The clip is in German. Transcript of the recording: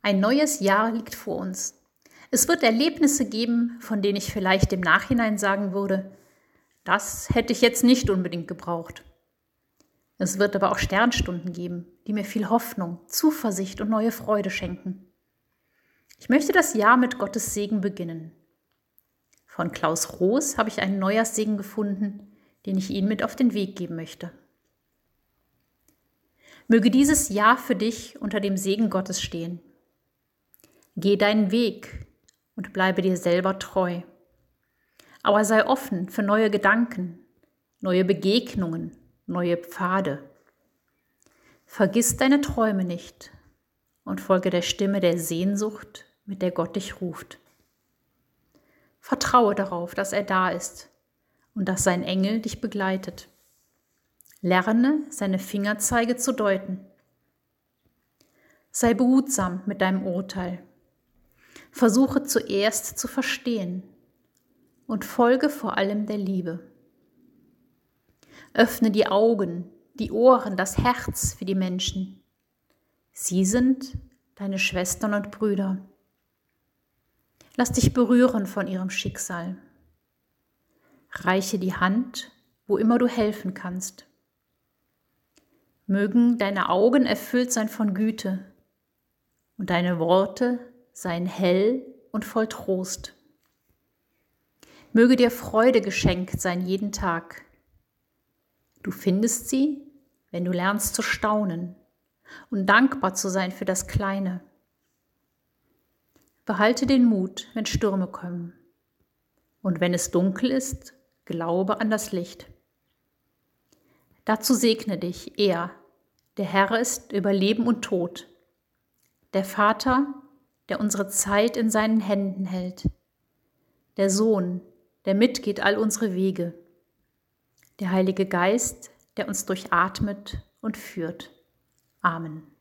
Ein neues Jahr liegt vor uns. Es wird Erlebnisse geben, von denen ich vielleicht im Nachhinein sagen würde, das hätte ich jetzt nicht unbedingt gebraucht. Es wird aber auch Sternstunden geben, die mir viel Hoffnung, Zuversicht und neue Freude schenken. Ich möchte das Jahr mit Gottes Segen beginnen. Von Klaus Roos habe ich einen Neujahrssegen gefunden, den ich Ihnen mit auf den Weg geben möchte. Möge dieses Jahr für dich unter dem Segen Gottes stehen. Geh deinen Weg und bleibe dir selber treu. Aber sei offen für neue Gedanken, neue Begegnungen, neue Pfade. Vergiss deine Träume nicht und folge der Stimme der Sehnsucht, mit der Gott dich ruft. Vertraue darauf, dass er da ist und dass sein Engel dich begleitet. Lerne, seine Fingerzeige zu deuten. Sei behutsam mit deinem Urteil. Versuche zuerst zu verstehen und folge vor allem der Liebe. Öffne die Augen, die Ohren, das Herz für die Menschen. Sie sind deine Schwestern und Brüder. Lass dich berühren von ihrem Schicksal. Reiche die Hand, wo immer du helfen kannst. Mögen deine Augen erfüllt sein von Güte und deine Worte seien hell und voll Trost. Möge dir Freude geschenkt sein jeden Tag. Du findest sie, wenn du lernst zu staunen und dankbar zu sein für das Kleine. Behalte den Mut, wenn Stürme kommen. Und wenn es dunkel ist, glaube an das Licht. Dazu segne dich er, der Herr ist über Leben und Tod, der Vater, der unsere Zeit in seinen Händen hält, der Sohn, der mitgeht all unsere Wege, der Heilige Geist, der uns durchatmet und führt. Amen.